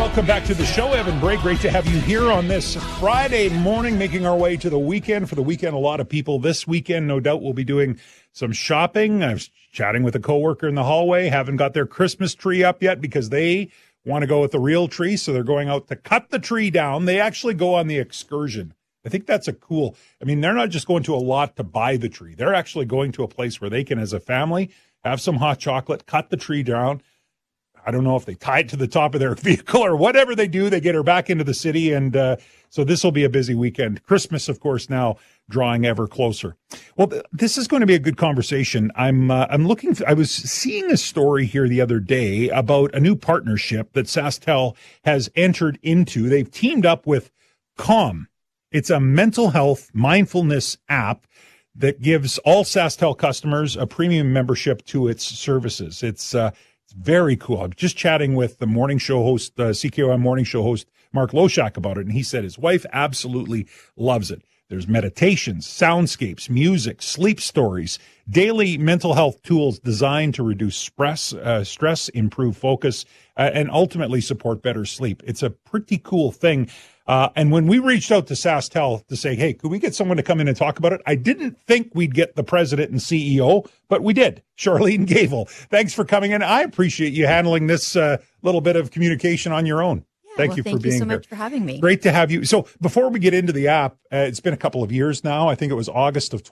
Welcome back to the show, Evan Bray. Great to have you here on this Friday morning, making our way to the weekend. For the weekend, a lot of people this weekend, no doubt, will be doing some shopping. I was chatting with a coworker in the hallway, haven't got their Christmas tree up yet because they want to go with the real tree, so they're going out to cut the tree down. They actually go on the excursion. I think that's they're not just going to a lot to buy the tree. They're actually going to a place where they can, as a family, have some hot chocolate, cut the tree down. I don't know if they tie it to the top of their vehicle or whatever they do. They get her back into the city, and so this will be a busy weekend. Christmas, of course, now drawing ever closer. Well, this is going to be a good conversation. I was seeing a story here the other day about a new partnership that SaskTel has entered into. They've teamed up with Calm. It's a mental health mindfulness app that gives all SaskTel customers a premium membership to its services. It's very cool. I'm just chatting with the morning show host, CKOM morning show host, Mark Loshak, about it, and he said his wife absolutely loves it. There's meditations, soundscapes, music, sleep stories, daily mental health tools designed to reduce stress, improve focus, and ultimately support better sleep. It's a pretty cool thing. And when we reached out to SaskTel to say, hey, could we get someone to come in and talk about it? I didn't think we'd get the president and CEO, but we did. Charlene Gavel, thanks for coming in. I appreciate you handling this little bit of communication on your own. Thank you for being here. Thank you so much for having me. Great to have you. So before we get into the app, it's been a couple of years now. I think it was August of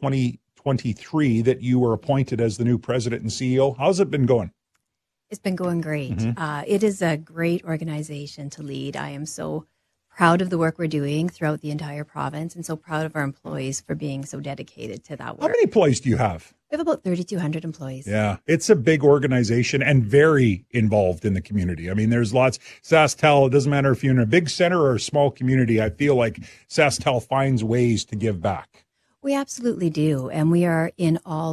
2023 that you were appointed as the new president and CEO. How's it been going? It's been going great. Mm-hmm. It is a great organization to lead. I am so proud of the work we're doing throughout the entire province and so proud of our employees for being so dedicated to that work. How many employees do you have? We have about 3,200 employees. Yeah, it's a big organization and very involved in the community. I mean, there's lots. SaskTel, it doesn't matter if you're in a big center or a small community. I feel like SaskTel finds ways to give back. We absolutely do. And we are in all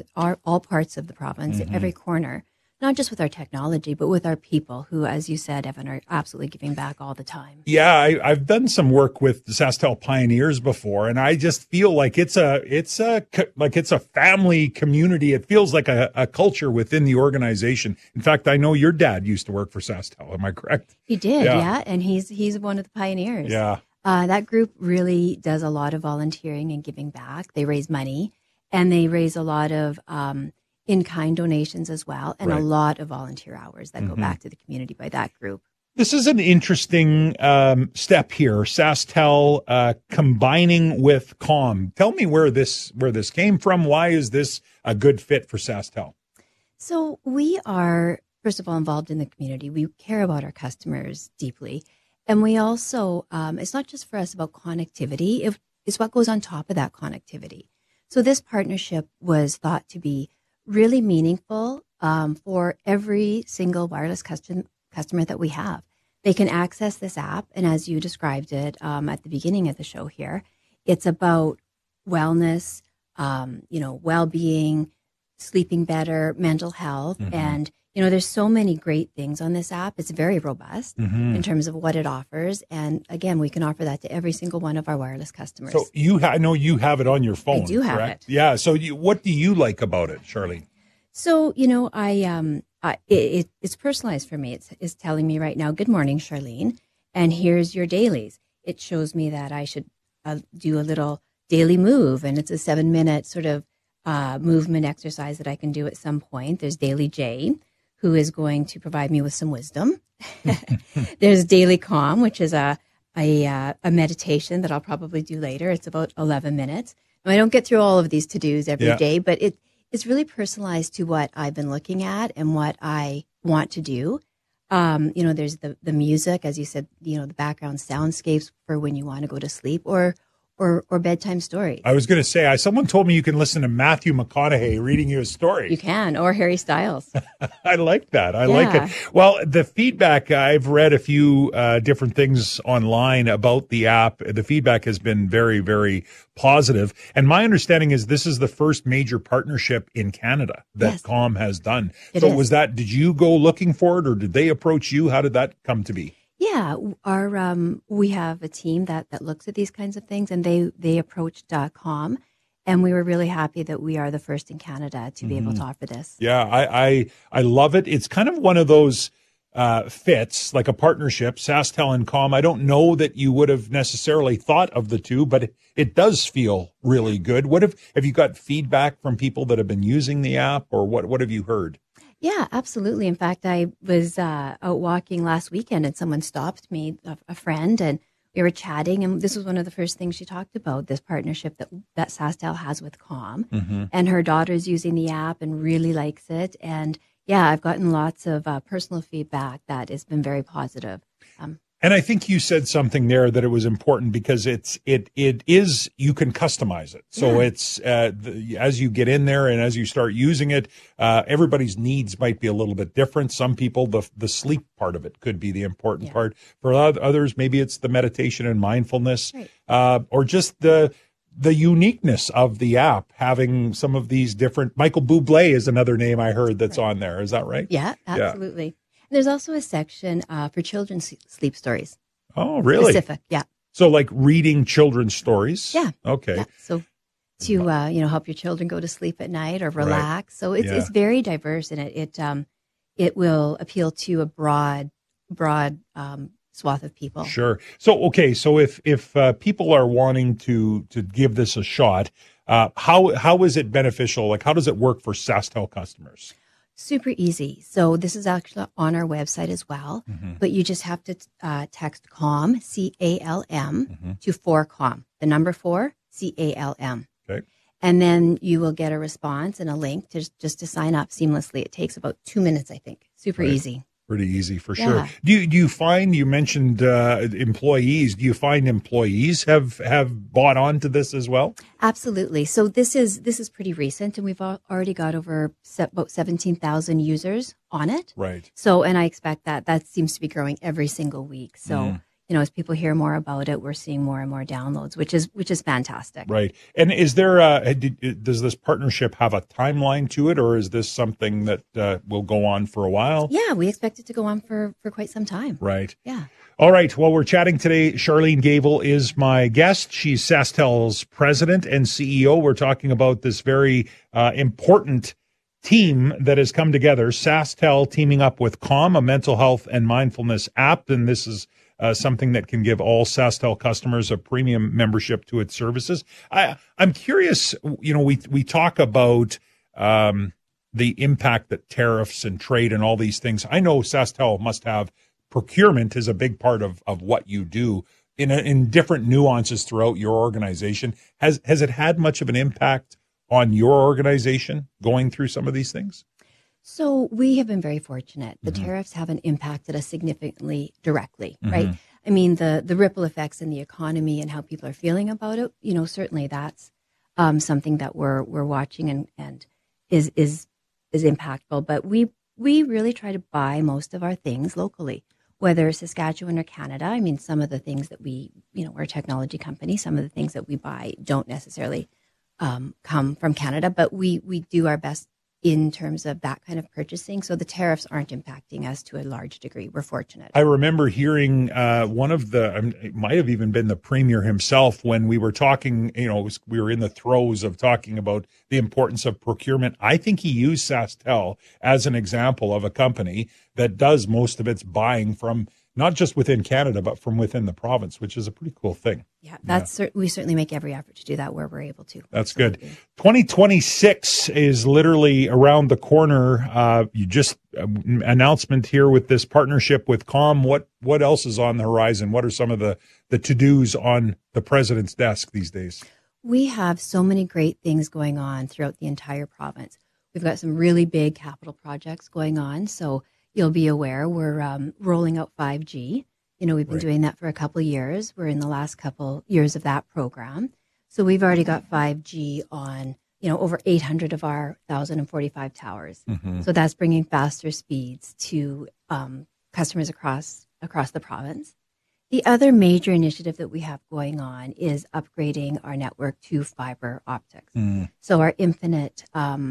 parts of the province, every corner. Not just with our technology, but with our people who, as you said, Evan, are absolutely giving back all the time. Yeah, I've done some work with the SaskTel Pioneers before, and I just feel like it's a family community. It feels like a culture within the organization. In fact, I know your dad used to work for SaskTel. Am I correct? He did, yeah, and he's one of the pioneers. Yeah, that group really does a lot of volunteering and giving back. They raise money, and they raise a lot of in-kind donations as well, and a lot of volunteer hours that go back to the community by that group. This is an interesting step here. SaskTel combining with Calm. Tell me where this came from. Why is this a good fit for SaskTel? So we are, first of all, involved in the community. We care about our customers deeply. And we also, it's not just for us about connectivity. It's what goes on top of that connectivity. So this partnership was thought to be really meaningful for every single wireless customer that we have. They can access this app, and as you described it at the beginning of the show here, it's about wellness, well-being, sleeping better, mental health, and there's so many great things on this app. It's very robust in terms of what it offers. And again, we can offer that to every single one of our wireless customers. So I know you have it on your phone. I do have it. Yeah. So what do you like about it, Charlene? So, it's personalized for me. It's telling me right now, good morning, Charlene, and here's your dailies. It shows me that I should do a little daily move, and it's a 7-minute sort of movement exercise that I can do at some point. There's Daily J, who is going to provide me with some wisdom. There's Daily Calm, which is a meditation that I'll probably do later. It's about 11 minutes. I don't get through all of these to-dos every day, but it's really personalized to what I've been looking at and what I want to do. There's the music, as you said, the background soundscapes for when you want to go to sleep, or bedtime stories. I was going to say, someone told me you can listen to Matthew McConaughey reading you a story. You can, or Harry Styles. I like that. I like it. Well, the feedback, I've read a few different things online about the app. The feedback has been very, very positive. And my understanding is this is the first major partnership in Canada that Calm has done. Did you go looking for it, or did they approach you? How did that come to be? Yeah, we have a team that looks at these kinds of things, and they approached Calm, and we were really happy that we are the first in Canada to be able to offer this. Yeah, I love it. It's kind of one of those fits, like a partnership, SaskTel and Calm. I don't know that you would have necessarily thought of the two, but it does feel really good. Have you got feedback from people that have been using the app, or what have you heard? Yeah, absolutely. In fact, I was out walking last weekend and someone stopped me, a friend, and we were chatting. And this was one of the first things she talked about, this partnership that SaskTel has with Calm. Mm-hmm. And her daughter's using the app and really likes it. And yeah, I've gotten lots of personal feedback that has been very positive. And I think you said something there that it was important because it is, you can customize it. So it's, as you get in there and as you start using it, everybody's needs might be a little bit different. Some people, the sleep part of it could be the important part. For others, maybe it's the meditation and mindfulness, or just the uniqueness of the app, having some of these different. Michael Bublé is another name I heard that's on there. Is that right? Yeah, absolutely. Yeah. There's also a section for children's sleep stories. Oh, really? Specific, yeah. So like reading children's stories? Yeah. Okay. Yeah. So to help your children go to sleep at night or relax. Right. So it's very diverse, and it will appeal to a broad swath of people. Sure. So if people are wanting to give this a shot, how is it beneficial? Like, how does it work for SaskTel customers? Super easy. So this is actually on our website as well, but you just have to text CALM, CALM, to 4CALM, the number 4, CALM. Okay. And then you will get a response and a link just to sign up seamlessly. It takes about 2 minutes, I think. Super easy. Pretty easy for sure. Do you find, you mentioned employees, do you find employees have bought onto this as well? Absolutely. So this is pretty recent, and we've already got over about 17,000 users on it. Right. So, and I expect that seems to be growing every single week. So, as people hear more about it, we're seeing more and more downloads, which is fantastic. Right. And is there does this partnership have a timeline to it, or is this something that will go on for a while? Yeah, we expect it to go on for quite some time. Right. Yeah. All right. Well, we're chatting today. Charlene Gavel is my guest. She's SaskTel's president and CEO. We're talking about this very important team that has come together. SaskTel teaming up with Calm, a mental health and mindfulness app, and this is something that can give all SaskTel customers a premium membership to its services. I'm curious, we talk about the impact that tariffs and trade and all these things. I know SaskTel must have procurement is a big part of what you do in different nuances throughout your organization. Has it had much of an impact on your organization going through some of these things? So we have been very fortunate. The tariffs haven't impacted us significantly directly, right? I mean, the ripple effects in the economy and how people are feeling about it, certainly that's something that we're watching and is impactful. But we really try to buy most of our things locally, whether Saskatchewan or Canada. I mean, some of the things that we're a technology company. Some of the things that we buy don't necessarily come from Canada, but we do our best in terms of that kind of purchasing. So the tariffs aren't impacting us to a large degree. We're fortunate. I remember hearing it might have even been the premier himself when we were talking, we were in the throes of talking about the importance of procurement. I think he used SaskTel as an example of a company that does most of its buying from not just within Canada, but from within the province, which is a pretty cool thing. Yeah, we certainly make every effort to do that where we're able to. That's good. 2026 is literally around the corner. You just announcement here with this partnership with Calm. What else is on the horizon? What are some of the to-dos on the president's desk these days? We have so many great things going on throughout the entire province. We've got some really big capital projects going on. So you'll be aware we're rolling out 5G. We've been doing that for a couple of years. We're in the last couple years of that program. So we've already got 5G on, over 800 of our 1,045 towers. So that's bringing faster speeds to customers across the province. The other major initiative that we have going on is upgrading our network to fiber optics. So our infinite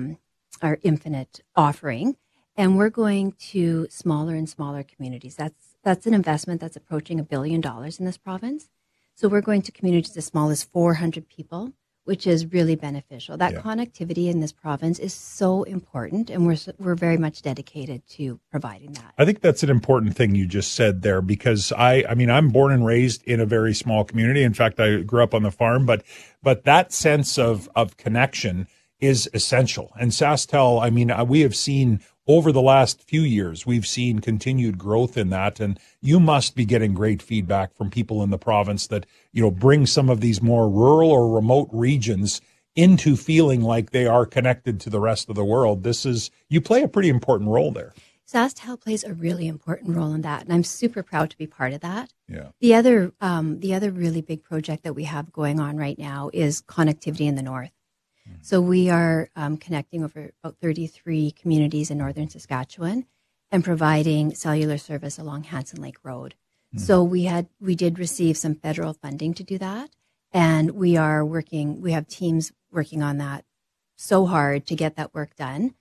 offering. And we're going to smaller and smaller communities. That's an investment that's approaching $1 billion in this province. So we're going to communities as small as 400 people which is really beneficial. That connectivity in this province is so important, and we're very much dedicated to providing that. I think that's an important thing you just said there, because I mean, I'm born and raised in a very small community. In fact, I grew up on the farm, but that sense of connection is essential. And SaskTel, I mean, we have seen over the last few years, we've seen continued growth in that. And you must be getting great feedback from people in the province that, bring some of these more rural or remote regions into feeling like they are connected to the rest of the world. You play a pretty important role there. SaskTel plays a really important role in that, and I'm super proud to be part of that. Yeah. The other really big project that we have going on right now is connectivity in the north. So we are connecting over about 33 communities in northern Saskatchewan and providing cellular service along Hanson Lake Road. So we did receive some federal funding to do that, and we have teams working on that so hard to get that work done.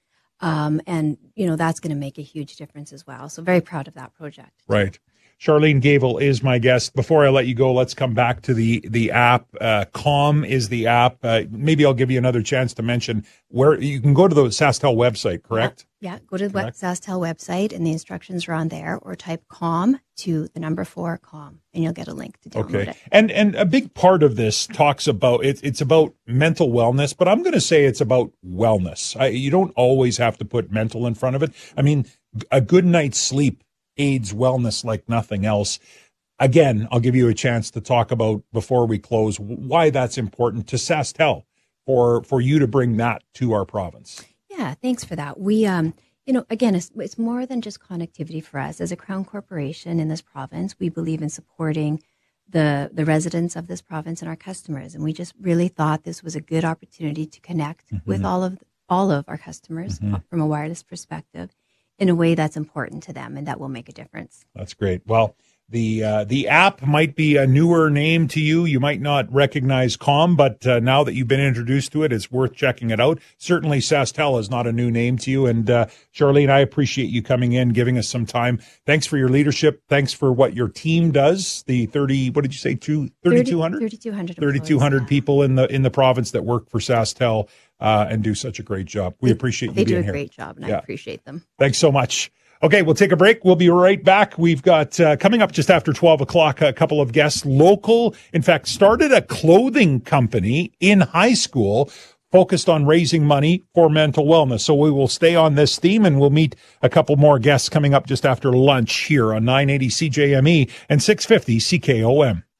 And that's going to make a huge difference as well. So very proud of that project. Right. Charlene Gavel is my guest. Before I let you go, let's come back to the app. Calm is the app. Maybe I'll give you another chance to mention where you can go to the SaskTel website, correct? Yeah, go to the SaskTel website, and the instructions are on there, or type CALM to the number 4 CALM, and you'll get a link to download it. And a big part of this talks about it's about mental wellness, but I'm going to say it's about wellness. You don't always have to put mental in front of it. I mean, a good night's sleep aids wellness like nothing else. Again, I'll give you a chance to talk about, before we close, why that's important to SaskTel for you to bring that to our province. Yeah, thanks for that. We, again, it's more than just connectivity for us. As a Crown Corporation in this province, we believe in supporting the residents of this province and our customers. And we just really thought this was a good opportunity to connect with all of our customers from a wireless perspective in a way that's important to them and that will make a difference. That's great. Well, the app might be a newer name to you. You might not recognize Calm, but now that you've been introduced to it, it's worth checking it out. Certainly, SaskTel is not a new name to you. And Charlene, I appreciate you coming in, giving us some time. Thanks for your leadership. Thanks for what your team does. The 3,200? 3,200 people in the province that work for SaskTel and do such a great job. We appreciate you being here. They do a great job, and I appreciate them. Thanks so much. Okay, we'll take a break. We'll be right back. We've got, coming up just after 12 o'clock, a couple of guests, in fact, started a clothing company in high school focused on raising money for mental wellness. So we will stay on this theme, and we'll meet a couple more guests coming up just after lunch here on 980 CJME and 650 CKOM.